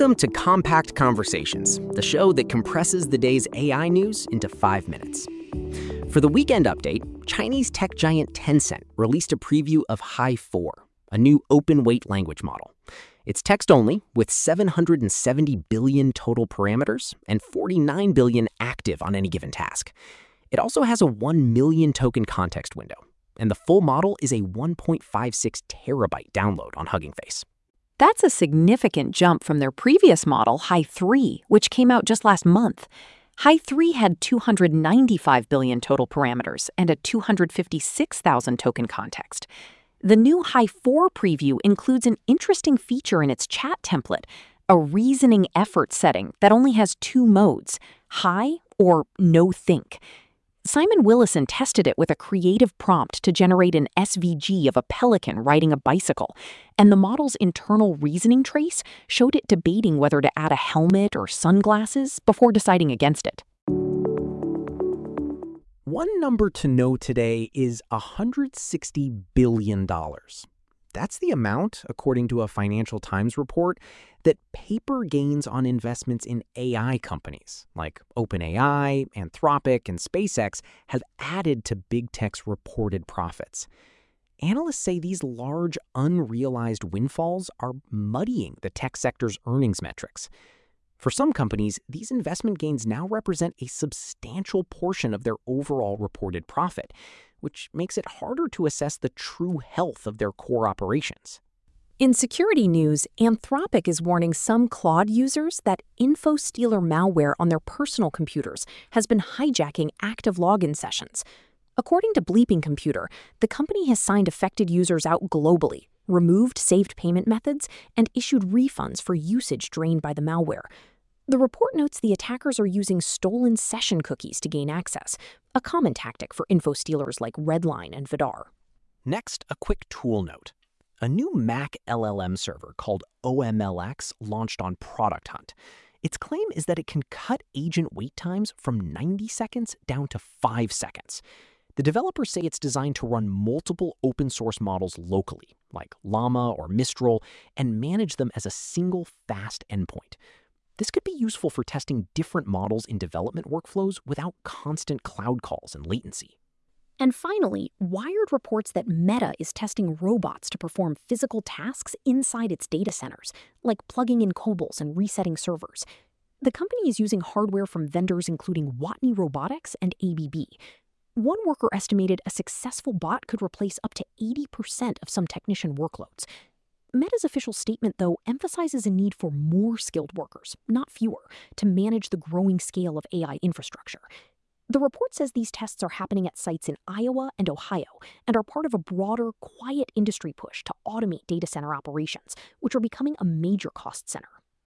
Welcome to Compact Conversations, the show that compresses the day's AI news into 5 minutes. For the weekend update, Chinese tech giant Tencent released a preview of Hai-4, a new open-weight language model. It's text-only, with 770 billion total parameters and 49 billion active on any given task. It also has a 1 million token context window, and the full model is a 1.56 terabyte download on Hugging Face. That's a significant jump from their previous model, Hai-3, which came out just last month. Hai-3 had 295 billion total parameters and a 256,000 token context. The new Hai-4 preview includes an interesting feature in its chat template, a reasoning effort setting that only has 2 modes, high or no think. Simon Willison tested it with a creative prompt to generate an SVG of a pelican riding a bicycle, and the model's internal reasoning trace showed it debating whether to add a helmet or sunglasses before deciding against it. One number to know today is $160 billion. That's the amount, according to a Financial Times report, that paper gains on investments in AI companies like OpenAI, Anthropic, and SpaceX have added to big tech's reported profits. Analysts say these large, unrealized windfalls are muddying the tech sector's earnings metrics. For some companies, these investment gains now represent a substantial portion of their overall reported profit, which makes it harder to assess the true health of their core operations. In security news, Anthropic is warning some Claude users that InfoStealer malware on their personal computers has been hijacking active login sessions. According to Bleeping Computer, the company has signed affected users out globally, removed saved payment methods, and issued refunds for usage drained by the malware. The report notes the attackers are using stolen session cookies to gain access, a common tactic for InfoStealers like Redline and Vidar. Next, a quick tool note. A new Mac LLM server called OMLX launched on Product Hunt. Its claim is that it can cut agent wait times from 90 seconds down to 5 seconds. The developers say it's designed to run multiple open-source models locally, like Llama or Mistral, and manage them as a single fast endpoint. This could be useful for testing different models in development workflows without constant cloud calls and latency. And finally, Wired reports that Meta is testing robots to perform physical tasks inside its data centers, like plugging in cables and resetting servers. The company is using hardware from vendors including Watney Robotics and ABB. One worker estimated a successful bot could replace up to 80% of some technician workloads. Meta's official statement, though, emphasizes a need for more skilled workers, not fewer, to manage the growing scale of AI infrastructure. The report says these tests are happening at sites in Iowa and Ohio and are part of a broader, quiet industry push to automate data center operations, which are becoming a major cost center.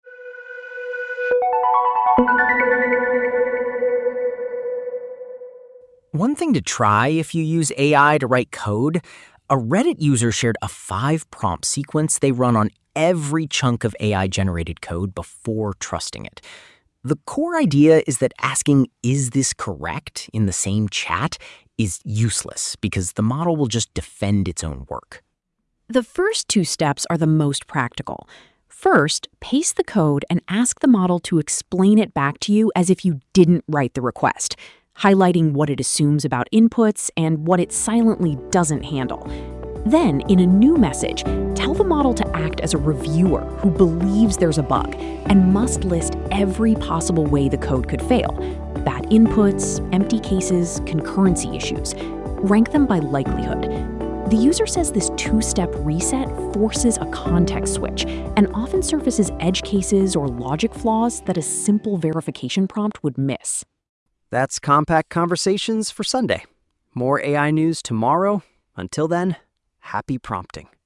One thing to try if you use AI to write code, a Reddit user shared a 5-prompt sequence they run on every chunk of AI-generated code before trusting it. The core idea is that asking, "Is this correct?" in the same chat is useless because the model will just defend its own work. The first 2 steps are the most practical. First, paste the code and ask the model to explain it back to you as if you didn't write the request, highlighting what it assumes about inputs and what it silently doesn't handle. Then, in a new message, tell the model to act as a reviewer who believes there's a bug and must list every possible way the code could fail: bad inputs, empty cases, concurrency issues. Rank them by likelihood. The user says this 2-step reset forces a context switch and often surfaces edge cases or logic flaws that a simple verification prompt would miss. That's Compact Conversations for Sunday. More AI news tomorrow. Until then, happy prompting.